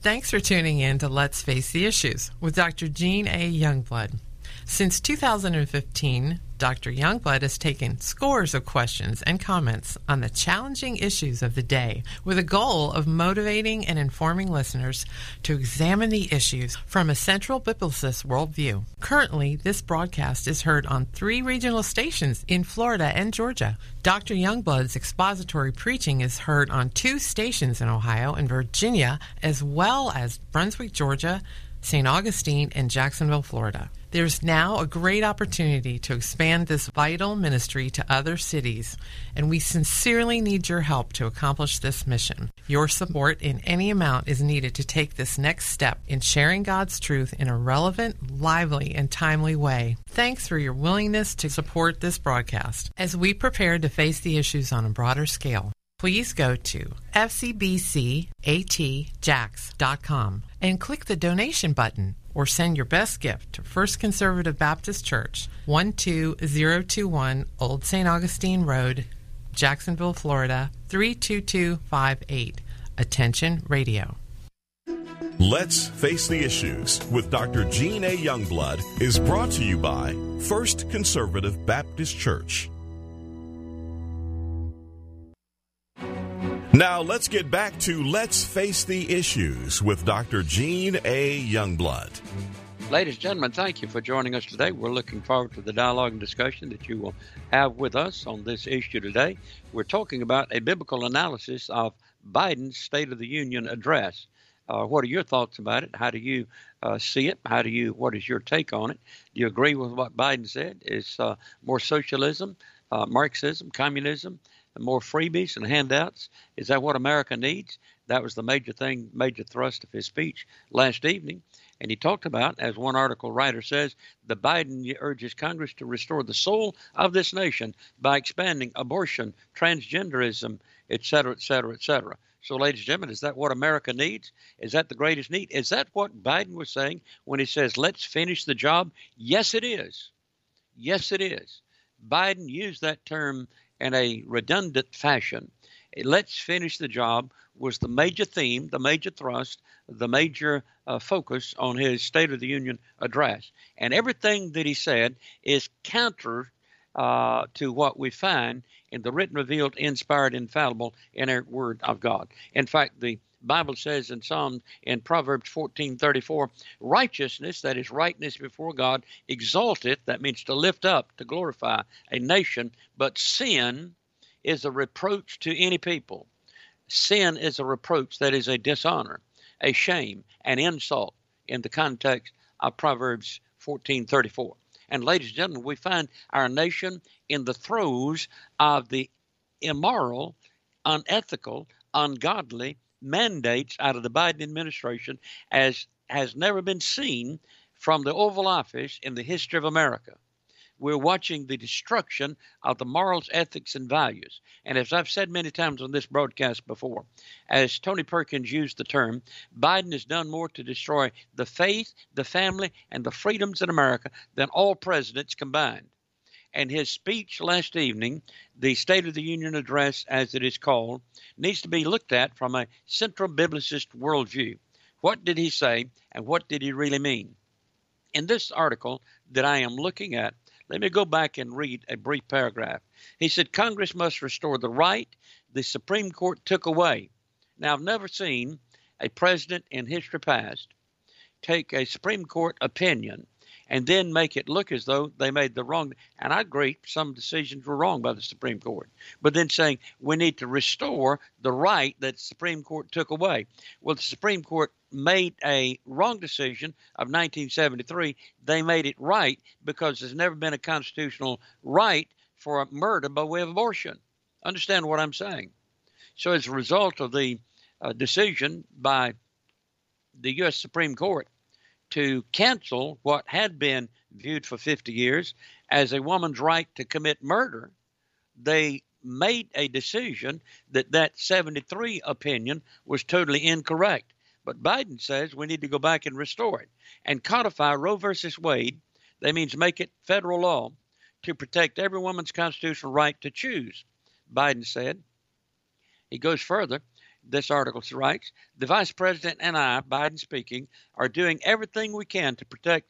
Thanks for tuning in to Let's Face the Issues with Dr. Jean A. Youngblood. Since 2015, Dr. Youngblood has taken scores of questions and comments on the challenging issues of the day with a goal of motivating and informing listeners to examine the issues from a central biblicist worldview. Currently, this broadcast is heard on 3 regional stations in Florida and Georgia. Dr. Youngblood's expository preaching is heard on 2 stations in Ohio and Virginia, as well as Brunswick, Georgia, St. Augustine, and Jacksonville, Florida. There's now a great opportunity to expand this vital ministry to other cities, and we sincerely need your help to accomplish this mission. Your support in any amount is needed to take this next step in sharing God's truth in a relevant, lively, and timely way. Thanks for your willingness to support this broadcast as we prepare to face the issues on a broader scale. Please go to fcbcatjax.com and click the donation button, or send your best gift to First Conservative Baptist Church, 12021 Old St. Augustine Road, Jacksonville, Florida, 32258. Attention Radio. Let's Face the Issues with Dr. Jean A. Youngblood is brought to you by First Conservative Baptist Church. Now let's get back to Let's Face the Issues with Dr. Jean A. Youngblood. Ladies and gentlemen, thank you for joining us today. We're looking forward to the dialogue and discussion that you will have with us on this issue today. We're talking about a biblical analysis of Biden's State of the Union address. What are your thoughts about it? How do you see it? What is your take on it? Do you agree with what Biden said? Is more socialism, Marxism, communism, more freebies and handouts? Is that what America needs? That was the major thrust of his speech last evening. And he talked about, as one article writer says, the Biden urges Congress to restore the soul of this nation by expanding abortion, transgenderism, et cetera, et cetera, et cetera. So, ladies and gentlemen, is that what America needs? Is that the greatest need? Is that what Biden was saying when he says, let's finish the job? Yes, it is. Yes, it is. Biden used that term in a redundant fashion. Let's finish the job was the major theme, the major thrust, the major focus on his State of the Union address. And everything that he said is counter to what we find in the written, revealed, inspired, infallible, inerrant Word of God. In fact, the Bible says in Proverbs 14:34, righteousness, that is rightness before God, exalteth, that means to lift up, to glorify a nation, but sin is a reproach to any people. Sin is a reproach, that is a dishonor, a shame, an insult in the context of Proverbs 14:34. And ladies and gentlemen, we find our nation in the throes of the immoral, unethical, ungodly mandates out of the Biden administration as has never been seen from the Oval Office in the history of America. We're watching the destruction of the morals, ethics, and values. And as I've said many times on this broadcast before, as Tony Perkins used the term, Biden has done more to destroy the faith, the family, and the freedoms in America than all presidents combined. And his speech last evening, the State of the Union address, as it is called, needs to be looked at from a central biblicist worldview. What did he say, and what did he really mean? In this article that I am looking at, let me go back and read a brief paragraph. He said, Congress must restore the right the Supreme Court took away. Now, I've never seen a president in history past take a Supreme Court opinion and then make it look as though they made the wrong. And I agree, some decisions were wrong by the Supreme Court. But then saying we need to restore the right that the Supreme Court took away. Well, the Supreme Court made a wrong decision of 1973. They made it right because there's never been a constitutional right for a murder by way of abortion. Understand what I'm saying? So as a result of the decision by the U.S. Supreme Court to cancel what had been viewed for 50 years as a woman's right to commit murder, they made a decision that 73 opinion was totally incorrect. But Biden says we need to go back and restore it and codify Roe versus Wade. That means make it federal law to protect every woman's constitutional right to choose. Biden said, he goes further, This article writes, the Vice President and I, Biden speaking, are doing everything we can to protect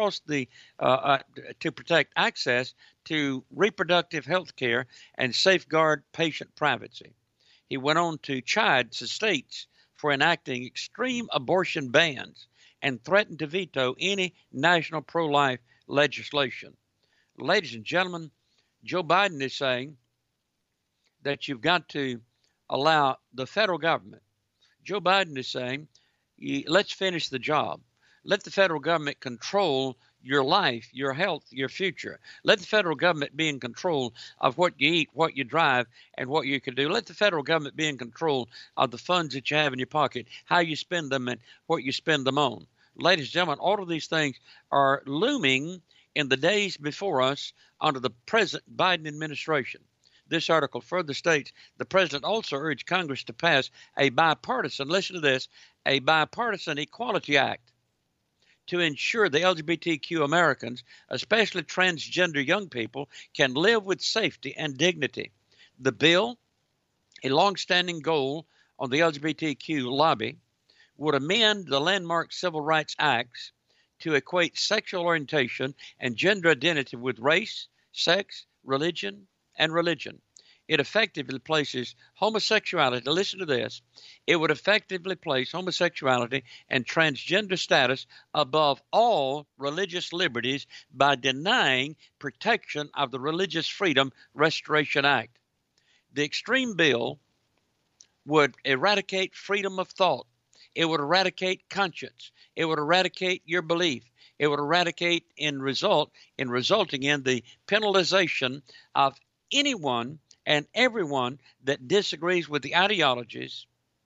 to protect access to reproductive health care and safeguard patient privacy. He went on to chide the states for enacting extreme abortion bans and threatened to veto any national pro-life legislation. Ladies and gentlemen, Joe Biden is saying that you've got to allow the federal government. Joe Biden is saying, let's finish the job. Let the federal government control your life, your health, your future. Let the federal government be in control of what you eat, what you drive, and what you can do. Let the federal government be in control of the funds that you have in your pocket, how you spend them, and what you spend them on. Ladies and gentlemen, all of these things are looming in the days before us under the present Biden administration. This article further states the president also urged Congress to pass a bipartisan, listen to this, a bipartisan Equality Act to ensure the LGBTQ Americans, especially transgender young people, can live with safety and dignity. The bill, a longstanding goal on the LGBTQ lobby, would amend the landmark Civil Rights Acts to equate sexual orientation and gender identity with race, sex, religion, and religion. It effectively places homosexuality, listen to this, it would effectively place homosexuality and transgender status above all religious liberties by denying protection of the Religious Freedom Restoration Act. The extreme bill would eradicate freedom of thought. It would eradicate conscience. It would eradicate your belief. It would eradicate resulting in the penalization of anyone and everyone that disagrees with the ideologies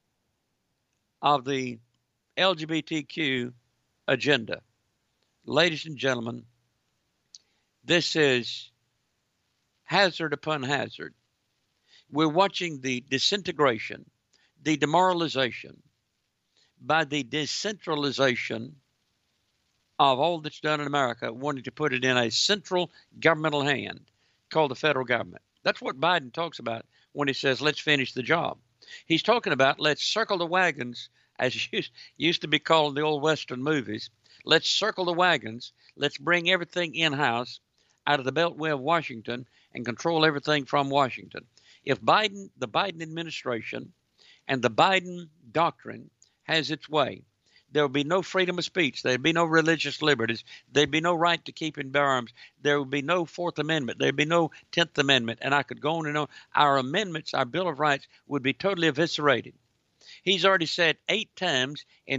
of the LGBTQ agenda. Ladies and gentlemen, this is hazard upon hazard. We're watching the disintegration, the demoralization by the decentralization of all that's done in America, wanting to put it in a central governmental hand called the federal government. That's what Biden talks about when he says, let's finish the job. He's talking about let's circle the wagons, as used to be called in the old Western movies. Let's circle the wagons. Let's bring everything in-house out of the Beltway of Washington and control everything from Washington. If the Biden administration and the Biden doctrine has its way, there will be no freedom of speech. There will be no religious liberties. There will be no right to keep and bear arms. There will be no Fourth Amendment. There will be no 10th Amendment. And I could go on and on. Our amendments, our Bill of Rights would be totally eviscerated. He's already said 8 times in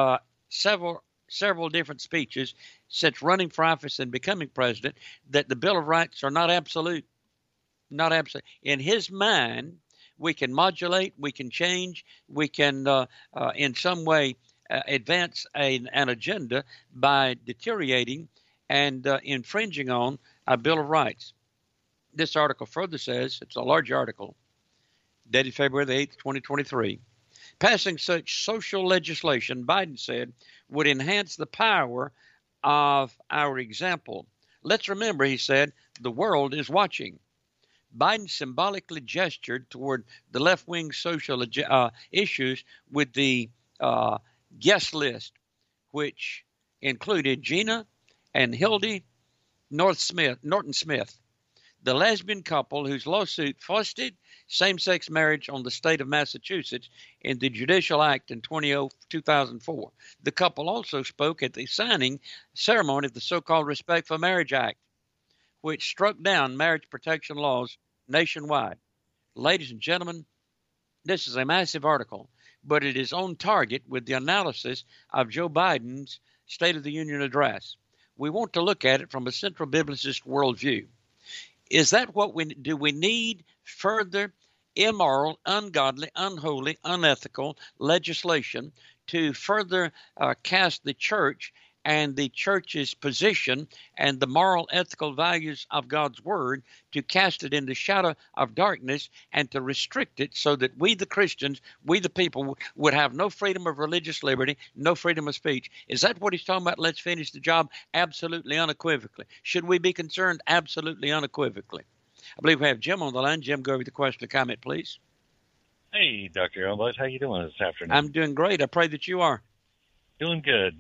several different speeches since running for office and becoming president that the Bill of Rights are not absolute. Not absolute. In his mind, we can modulate, we can change, we can in some way advance an agenda by deteriorating and infringing on our Bill of Rights. This article further says, it's a large article, dated February the 8th, 2023. Passing such social legislation, Biden said, would enhance the power of our example. Let's remember, he said, the world is watching. Biden symbolically gestured toward the left-wing social issues with the guest list, which included Gina and Hildy Norton Smith, the lesbian couple whose lawsuit foisted same-sex marriage on the state of Massachusetts in the Judicial Act in 2004. The couple also spoke at the signing ceremony of the so-called Respect for Marriage Act, which struck down marriage protection laws nationwide. Ladies and gentlemen, this is a massive article, but it is on target with the analysis of Joe Biden's State of the Union address. We want to look at it from a central biblicist worldview. Is that what we need further immoral, ungodly, unholy, unethical legislation to further cast the church and the church's position and the moral, ethical values of God's word, to cast it in the shadow of darkness and to restrict it so that we, the Christians, we, the people, would have no freedom of religious liberty, no freedom of speech? Is that what he's talking about? Let's finish the job? Absolutely, unequivocally. Should we be concerned? Absolutely, unequivocally. I believe we have Jim on the line. Jim, go over the question or comment, please. Hey, Dr. Youngblood, how you doing this afternoon? I'm doing great. I pray that you are. Doing good.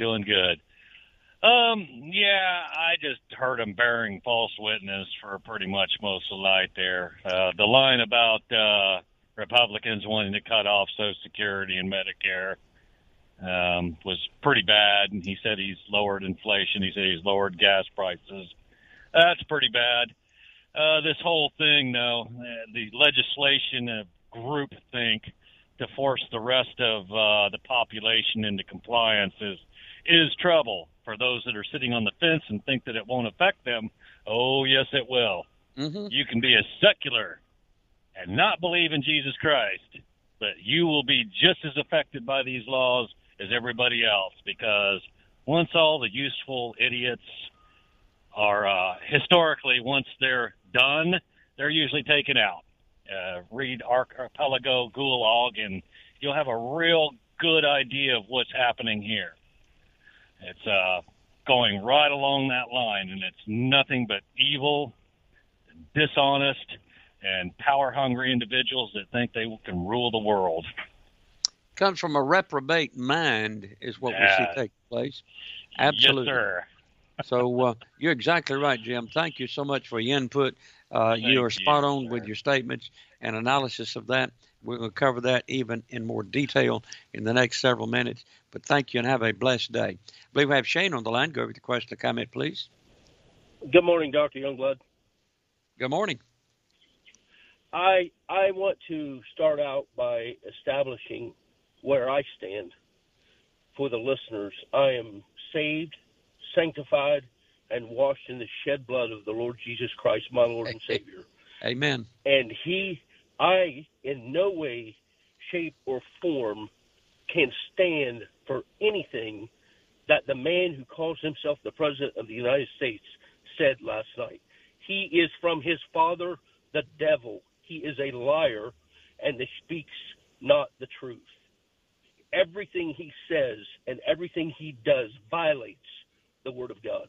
Yeah, I just heard him bearing false witness for pretty much most of the night there. The line about Republicans wanting to cut off Social Security and Medicare was pretty bad, and he said he's lowered inflation. He said he's lowered gas prices. That's pretty bad. This whole thing, though, the legislation of groupthink to force the rest of the population into compliance is trouble for those that are sitting on the fence and think that it won't affect them. Oh, yes, it will. Mm-hmm. You can be a secular and not believe in Jesus Christ, but you will be just as affected by these laws as everybody else, because once all the useful idiots are historically, once they're done, they're usually taken out. Read Archipelago Gulag, and you'll have a real good idea of what's happening here. It's going right along that line, and it's nothing but evil, dishonest, and power-hungry individuals that think they can rule the world. Comes from a reprobate mind is what we see take place. Absolutely. Yes, sir. So you're exactly right, Jim. Thank you so much for your input. You are spot on with your statements and analysis of that. We're going to cover that even in more detail in the next several minutes. But thank you and have a blessed day. I believe we have Shane on the line. Go over the question or comment, please. Good morning, Dr. Youngblood. Good morning. I want to start out by establishing where I stand for the listeners. I am saved, sanctified, and washed in the shed blood of the Lord Jesus Christ, my Lord and Savior. Amen. And I, in no way, shape, or form can stand for anything that the man who calls himself the President of the United States said last night. He is from his father, the devil. He is a liar, and he speaks not the truth. Everything he says and everything he does violates the Word of God.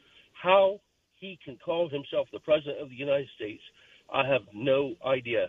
How he can call himself the President of the United States, I have no idea.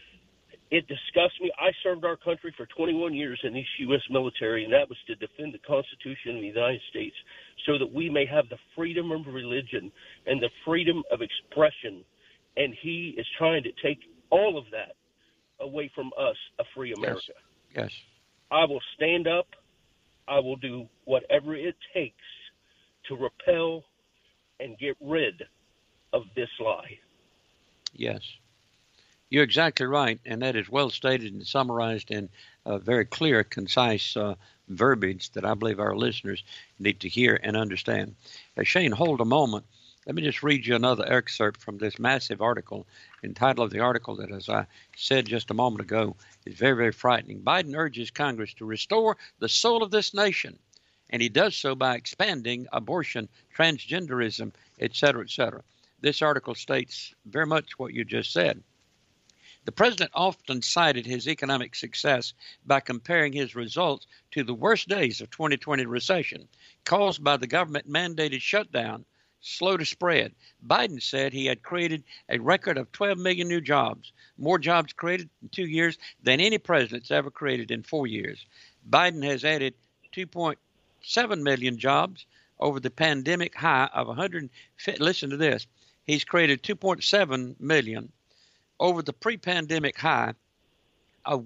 It disgusts me. I served our country for 21 years in the U.S. military, and that was to defend the Constitution of the United States so that we may have the freedom of religion and the freedom of expression. And he is trying to take all of that away from us, a free America. Yes. I will stand up. I will do whatever it takes to repel and get rid of this lie. Yes. You're exactly right, and that is well stated and summarized in very clear, concise verbiage that I believe our listeners need to hear and understand. Shane, hold a moment. Let me just read you another excerpt from this massive article. The title of the article that, as I said just a moment ago, is very, very frightening. Biden urges Congress to restore the soul of this nation, and he does so by expanding abortion, transgenderism, et cetera, et cetera. This article states very much what you just said. The president often cited his economic success by comparing his results to the worst days of 2020 recession caused by the government-mandated shutdown, slow to spread. Biden said he had created a record of 12 million new jobs, more jobs created in 2 years than any president's ever created in 4 years. Biden has added 2.7 million jobs over the pandemic high of 150. Listen to this. He's created 2.7 million over the pre-pandemic high of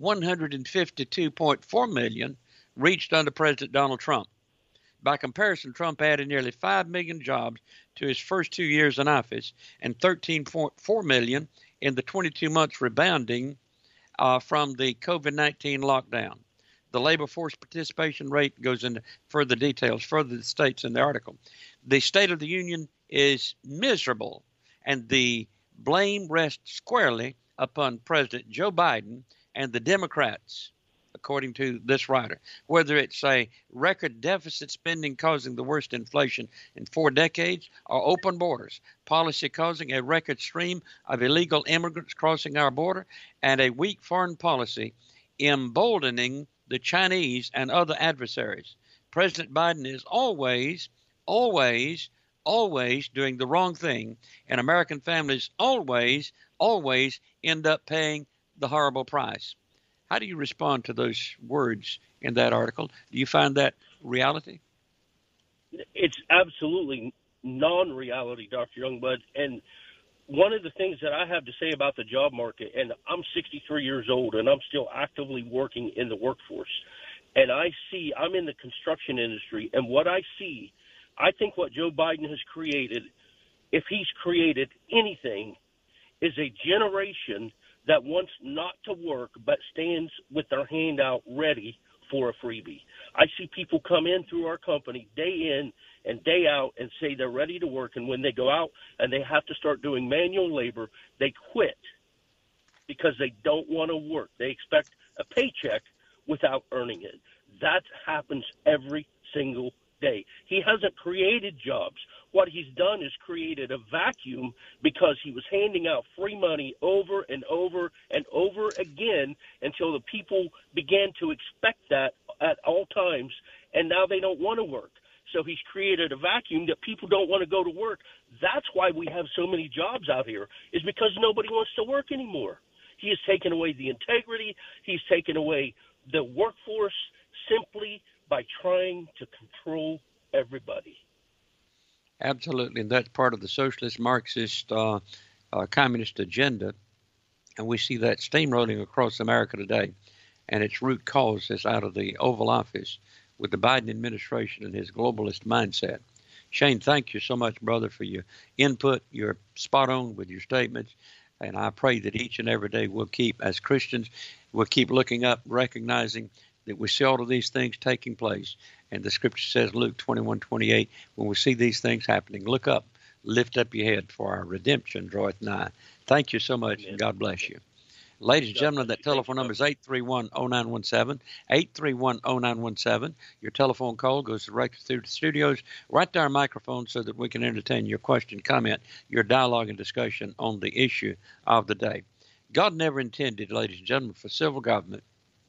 152.4 million reached under President Donald Trump. By comparison, Trump added nearly 5 million jobs to his first 2 years in office and 13.4 million in the 22 months rebounding from the COVID-19 lockdown. The labor force participation rate goes into further details, further states in the article. The State of the Union is miserable, and the blame rests squarely upon President Joe Biden and the Democrats, according to this writer. Whether it's a record deficit spending causing the worst inflation in 4 decades, or open borders policy causing a record stream of illegal immigrants crossing our border, and a weak foreign policy emboldening the Chinese and other adversaries. President Biden is always doing the wrong thing, and American families always end up paying the horrible price. How do you respond to those words in that article? Do you find that reality? It's absolutely non-reality, Dr. Youngblood. And one of the things that I have to say about the job market, and I'm 63 years old, and I'm still actively working in the workforce, and I'm in the construction industry, and what I see, I think what Joe Biden has created, if he's created anything, is a generation that wants not to work but stands with their hand out ready for a freebie. I see people come in through our company day in and day out and say they're ready to work, and when they go out and they have to start doing manual labor, they quit because they don't want to work. They expect a paycheck without earning it. That happens every single day. He hasn't created jobs. What he's done is created a vacuum because he was handing out free money over and over and over again until the people began to expect that at all times, and now they don't want to work. So he's created a vacuum that people don't want to go to work. That's why we have so many jobs out here, is because nobody wants to work anymore. He has taken away the integrity. He's taken away the workforce simply by trying to control everybody. Absolutely, and that's part of the socialist, Marxist, communist agenda, and we see that steamrolling across America today, and its root cause is out of the Oval Office with the Biden administration and his globalist mindset. Shane, thank you so much, brother, for your input. You're spot on with your statements, and I pray that each and every day we'll keep, as Christians, we'll keep looking up, recognizing that we see all of these things taking place. And the scripture says, Luke 21:28, when we see these things happening, look up, lift up your head, for our redemption draweth nigh. Thank you so much, and God bless you. Ladies and gentlemen, that telephone number is 831-0917, 831-0917. Your telephone call goes directly through the studios, right to our microphone, so that we can entertain your question, comment, your dialogue and discussion on the issue of the day. God never intended, ladies and gentlemen, for civil government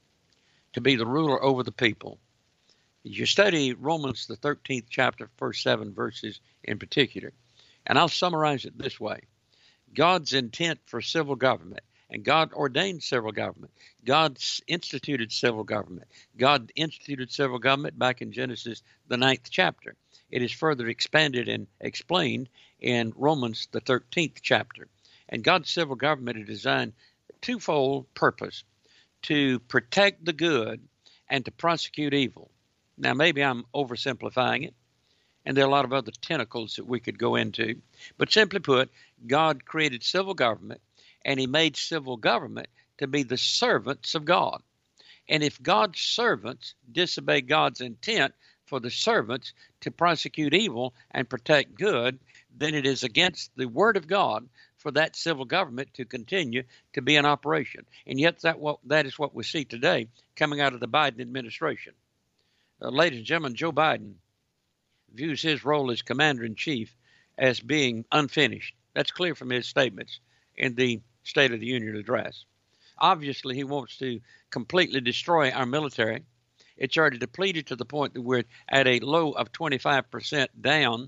to be the ruler over the people. You study Romans, the 13th chapter, first 7 verses in particular, and I'll summarize it this way. God's intent for civil government, and God ordained civil government. God instituted civil government. God instituted civil government back in Genesis, the 9th chapter. It is further expanded and explained in Romans, the 13th chapter. And God's civil government is designed twofold purpose: to protect the good and to prosecute evil. Now, maybe I'm oversimplifying it, and there are a lot of other tentacles that we could go into. But simply put, God created civil government, and he made civil government to be the servants of God. And if God's servants disobey God's intent for the servants to prosecute evil and protect good, then it is against the word of God for that civil government to continue to be in operation. And yet that is what we see today coming out of the Biden administration. Ladies and gentlemen, Joe Biden views his role as commander-in-chief as being unfinished. That's clear from his statements in the State of the Union address. Obviously, he wants to completely destroy our military. It's already depleted to the point that we're at a low of 25% down,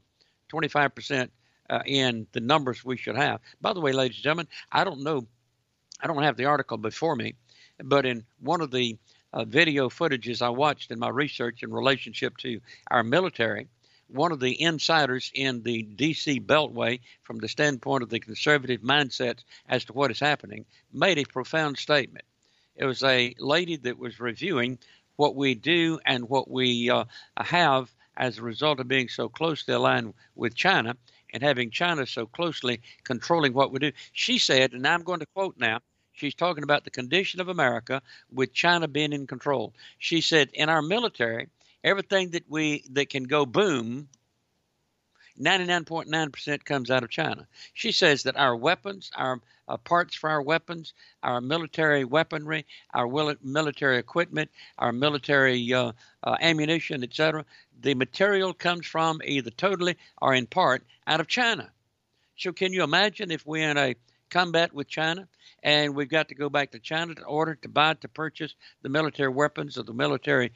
25% in the numbers we should have. By the way, ladies and gentlemen, I don't have the article before me, but in one of the video footages I watched in my research in relationship to our military, one of the insiders in the D.C. Beltway, from the standpoint of the conservative mindsets as to what is happening, made a profound statement. It was a lady that was reviewing what we do and what we have as a result of being so closely aligned with China and having China so closely controlling what we do. She said, and I'm going to quote now, she's talking about the condition of America with China being in control. She said, in our military, everything that can go boom, 99.9% comes out of China. She says that our weapons, our parts for our weapons, our military weaponry, our military equipment, our military ammunition, etc., the material comes from either totally or in part out of China. So can you imagine if we're in a combat with China and we've got to go back to China to purchase the military weapons or the military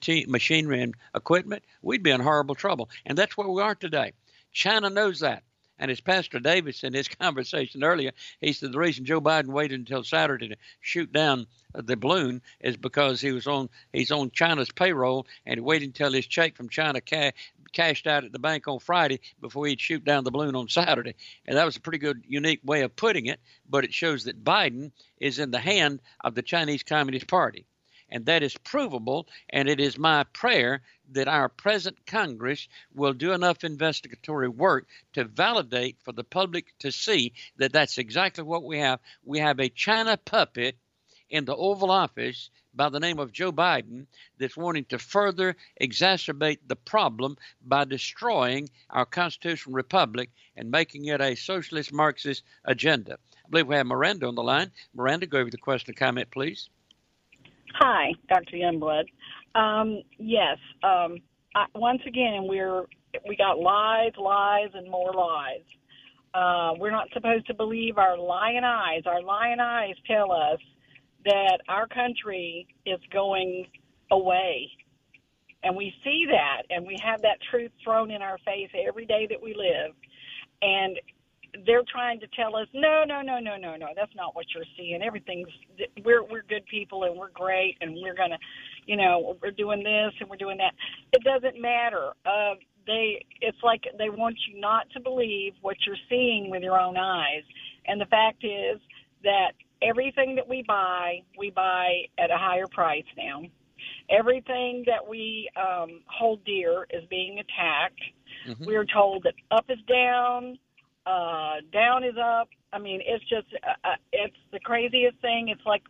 machinery and equipment? We'd be in horrible trouble. And that's where we are today. China knows that. And as Pastor Davis in his conversation earlier, he said the reason Joe Biden waited until Saturday to shoot down the balloon is because he's on China's payroll, and he waited until his check from China cashed out at the bank on Friday before he'd shoot down the balloon on Saturday. And that was a pretty good, unique way of putting it, but it shows that Biden is in the hand of the Chinese Communist Party. And that is provable, and it is my prayer that our present Congress will do enough investigatory work to validate for the public to see that that's exactly what we have. We have a China puppet in the Oval Office by the name of Joe Biden that's wanting to further exacerbate the problem by destroying our constitutional republic and making it a socialist Marxist agenda. I believe we have Miranda on the line. Miranda, go over the question and comment, please. Hi, Dr. Youngblood. Yes. Once again, we got lies, and more lies. We're not supposed to believe our lying eyes. Our lying eyes tell us that our country is going away. And we see that, and we have that truth thrown in our face every day that we live. And they're trying to tell us, no, that's not what you're seeing. We're good people, and we're great, and we're going to, we're doing this and we're doing that. It doesn't matter. It's like they want you not to believe what you're seeing with your own eyes. And the fact is that everything that we buy at a higher price now. Everything that we hold dear is being attacked. Mm-hmm. We're told that up is down, down is up. I mean, it's just, it's the craziest thing. It's like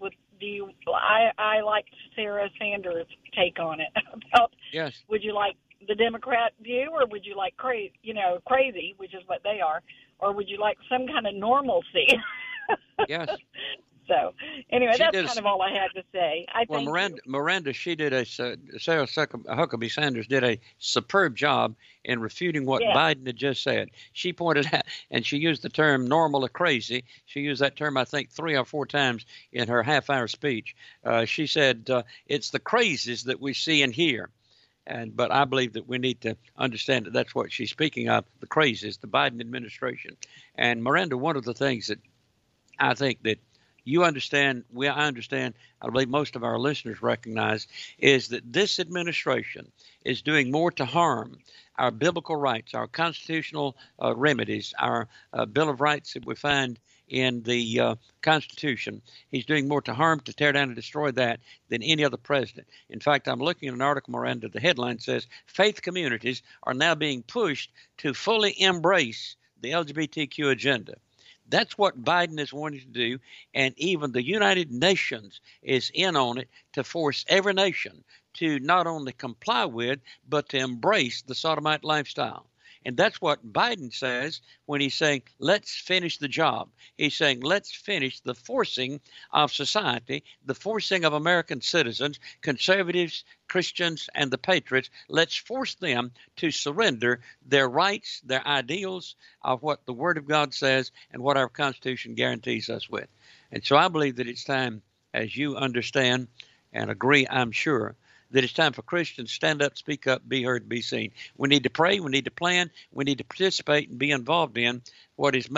I like Sarah Sanders' take on it about, yes. Would you like the Democrat view, or would you like crazy, which is what they are, or would you like some kind of normalcy? Yes. So, anyway, that's kind of all I had to say. Miranda, she did Sarah Huckabee Sanders did a superb job in refuting what Biden had just said. She pointed out, and she used the term normal or crazy. She used that term, I think, 3 or 4 times in her half-hour speech. She said, it's the crazies that we see and hear. But I believe that we need to understand that that's what she's speaking of, the crazies, the Biden administration. And Miranda, one of the things that I think that you understand, I understand, I believe most of our listeners recognize, is that this administration is doing more to harm our biblical rights, our constitutional remedies, our Bill of Rights that we find in the Constitution. He's doing more to harm, to tear down and destroy that than any other president. In fact, I'm looking at an article, Miranda, the headline says, faith communities are now being pushed to fully embrace the LGBTQ agenda. That's what Biden is wanting to do, and even the United Nations is in on it to force every nation to not only comply with, but to embrace the sodomite lifestyle. And that's what Biden says when he's saying, let's finish the job. He's saying, let's finish the forcing of society, the forcing of American citizens, conservatives, Christians, and the patriots. Let's force them to surrender their rights, their ideals of what the Word of God says and what our Constitution guarantees us with. And so I believe that it's time, as you understand and agree, I'm sure, that it's time for Christians to stand up, speak up, be heard, be seen. We need to pray, we need to plan, we need to participate and be involved in what is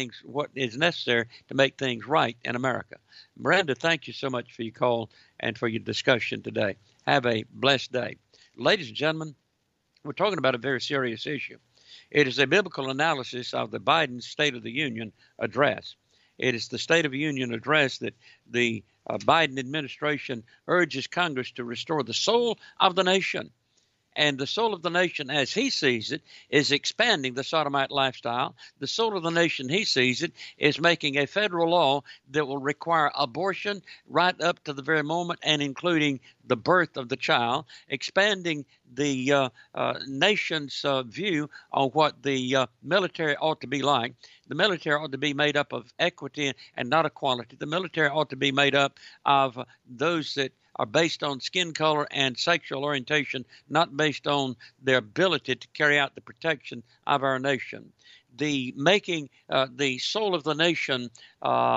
necessary to make things right in America. Miranda, thank you so much for your call and for your discussion today. Have a blessed day. Ladies and gentlemen, we're talking about a very serious issue. It is a biblical analysis of the Biden State of the Union address. It is the State of the Union address that the Biden administration urges Congress to restore the soul of the nation. And the soul of the nation, as he sees it, is expanding the sodomite lifestyle. The soul of the nation, he sees it, is making a federal law that will require abortion right up to the very moment and including the birth of the child, expanding the nation's view on what the military ought to be like. The military ought to be made up of equity and not equality. The military ought to be made up of those that are based on skin color and sexual orientation, not based on their ability to carry out the protection of our nation. The making the soul of the nation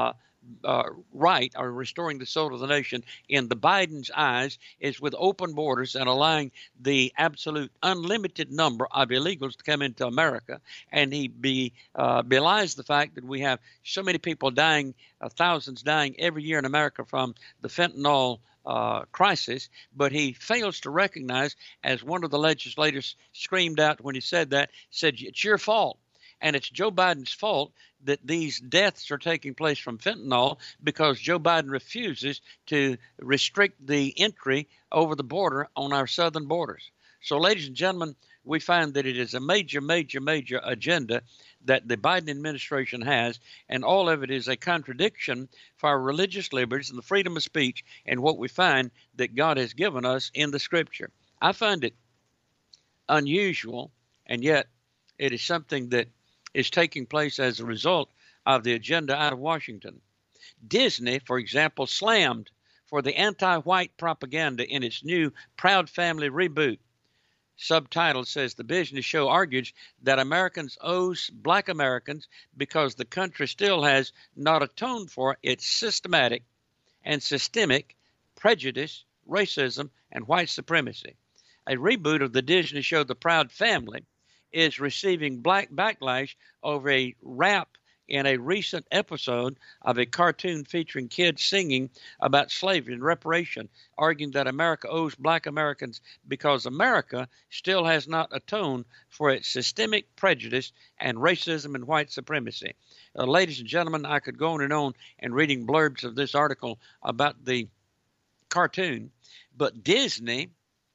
right, or restoring the soul of the nation in the Biden's eyes, is with open borders and allowing the absolute unlimited number of illegals to come into America. And he belies the fact that we have so many people dying, thousands dying every year in America from the fentanyl crisis, but he fails to recognize, as one of the legislators screamed out when he said that, said, it's your fault. And it's Joe Biden's fault that these deaths are taking place from fentanyl, because Joe Biden refuses to restrict the entry over the border on our southern borders. So, ladies and gentlemen, we find that it is a major, major, major agenda that the Biden administration has, and all of it is a contradiction for our religious liberties and the freedom of speech and what we find that God has given us in the Scripture. I find it unusual, and yet it is something that is taking place as a result of the agenda out of Washington. Disney, for example, slammed for the anti-white propaganda in its new Proud Family reboot. Subtitle says the business show argues that Americans owes black Americans because the country still has not atoned for its systematic and systemic prejudice, racism, and white supremacy. A reboot of the Disney show The Proud Family is receiving black backlash over a rap in a recent episode of a cartoon featuring kids singing about slavery and reparation, arguing that America owes black Americans because America still has not atoned for its systemic prejudice and racism and white supremacy. Ladies and gentlemen, I could go on and reading blurbs of this article about the cartoon, but Disney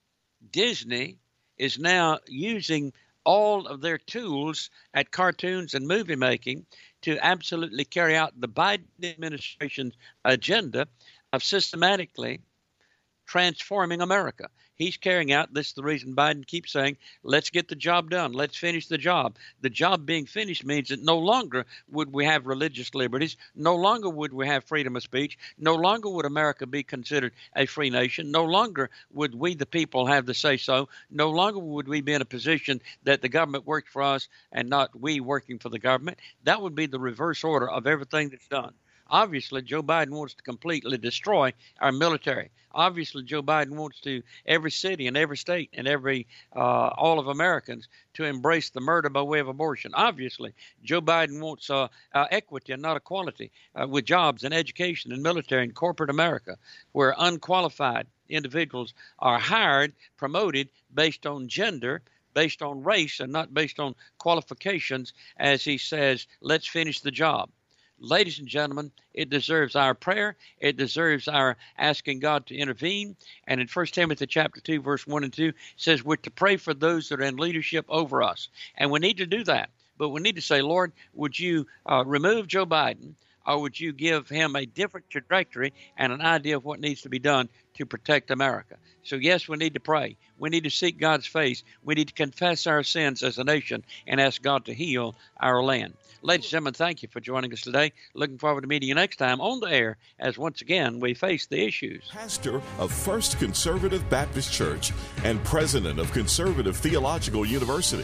is now using all of their tools at cartoons and movie making to absolutely carry out the Biden administration's agenda of systematically transforming America. He's carrying out, this is the reason Biden keeps saying, let's get the job done. Let's finish the job. The job being finished means that no longer would we have religious liberties. No longer would we have freedom of speech. No longer would America be considered a free nation. No longer would we, the people, have the say-so. No longer would we be in a position that the government worked for us and not we working for the government. That would be the reverse order of everything that's done. Obviously, Joe Biden wants to completely destroy our military. Obviously, Joe Biden wants to, every city and every state and all of Americans to embrace the murder by way of abortion. Obviously, Joe Biden wants equity and not equality with jobs and education and military and corporate America, where unqualified individuals are hired, promoted based on gender, based on race, and not based on qualifications, as he says, let's finish the job. Ladies and gentlemen, it deserves our prayer. It deserves our asking God to intervene. And in 1 Timothy chapter 2, verse 1 and 2, says we're to pray for those that are in leadership over us. And we need to do that. But we need to say, Lord, would you remove Joe Biden, or would you give him a different trajectory and an idea of what needs to be done to protect America? So, yes, we need to pray. We need to seek God's face. We need to confess our sins as a nation and ask God to heal our land. Ladies and gentlemen, thank you for joining us today. Looking forward to meeting you next time on the air as once again we face the issues. Pastor of First Conservative Baptist Church and president of Conservative Theological University,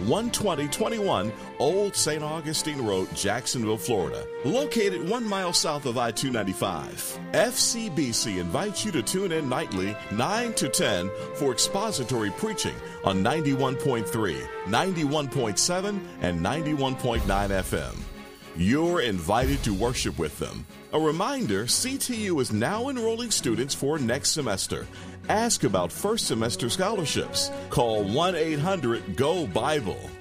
12021 Old St. Augustine Road, Jacksonville, Florida. Located 1 mile south of I-295. FCBC invites you to tune in nightly 9 to 10 for expository preaching on 91.3, 91.7, and 91.9 FM. You're invited to worship with them. A reminder, CTU is now enrolling students for next semester. Ask about first semester scholarships. Call 1-800-GO-BIBLE.